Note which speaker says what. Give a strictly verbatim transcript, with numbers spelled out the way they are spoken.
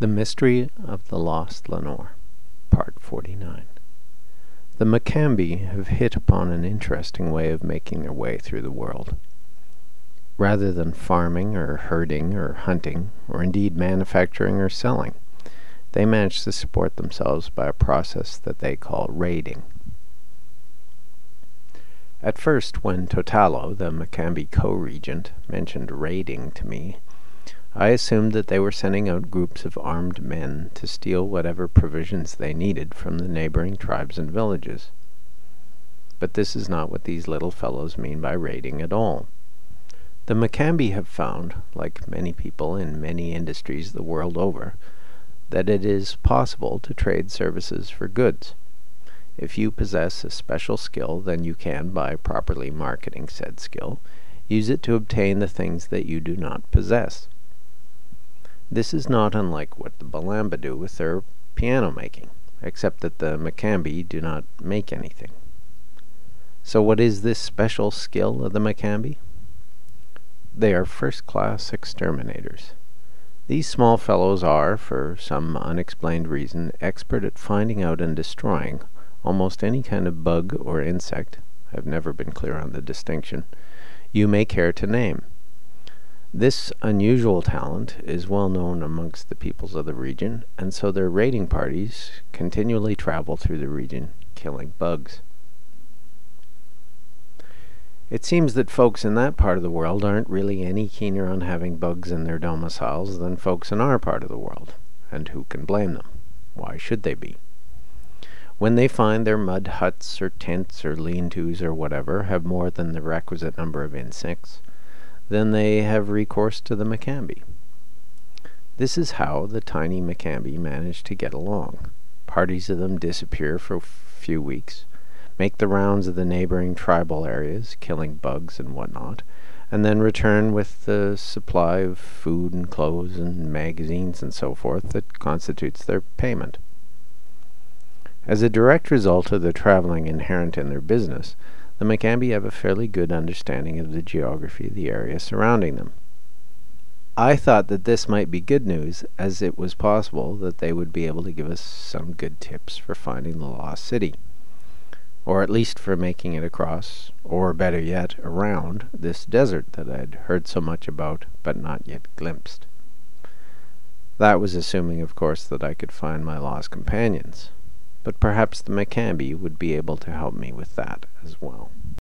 Speaker 1: The Mystery of the Lost Lenore, Part forty-nine. The Macambee have hit upon an interesting way of making their way through the world. Rather than farming or herding or hunting, or indeed manufacturing or selling, they manage to support themselves by a process that they call raiding. At first, when Totalo, the Macambee co-regent, mentioned raiding to me, I assumed that they were sending out groups of armed men to steal whatever provisions they needed from the neighboring tribes and villages. But this is not what these little fellows mean by raiding at all. The Macambee have found, like many people in many industries the world over, that it is possible to trade services for goods. If you possess a special skill, then you can, by properly marketing said skill, use it to obtain the things that you do not possess. This is not unlike what the Balamba do with their piano making, except that the Macambee do not make anything. So what is this special skill of the Macambee? They are first-class exterminators. These small fellows are, for some unexplained reason, expert at finding out and destroying almost any kind of bug or insect, I have never been clear on the distinction, you may care to name. This unusual talent is well known amongst the peoples of the region, and so their raiding parties continually travel through the region, killing bugs. It seems that folks in that part of the world aren't really any keener on having bugs in their domiciles than folks in our part of the world, and who can blame them? Why should they be? When they find their mud huts or tents or lean-tos or whatever have more than the requisite number of insects, then they have recourse to the Macambee. This is how the tiny Macambee manage to get along. Parties of them disappear for a few weeks, make the rounds of the neighboring tribal areas, killing bugs and whatnot, and then return with the supply of food and clothes and magazines and so forth that constitutes their payment. As a direct result of the traveling inherent in their business, the Macambee have a fairly good understanding of the geography of the area surrounding them. I thought that this might be good news, as it was possible that they would be able to give us some good tips for finding the lost city, or at least for making it across, or better yet, around, this desert that I had heard so much about but not yet glimpsed. That was assuming, of course, that I could find my lost companions, but perhaps the Macambee would be able to help me with that as well.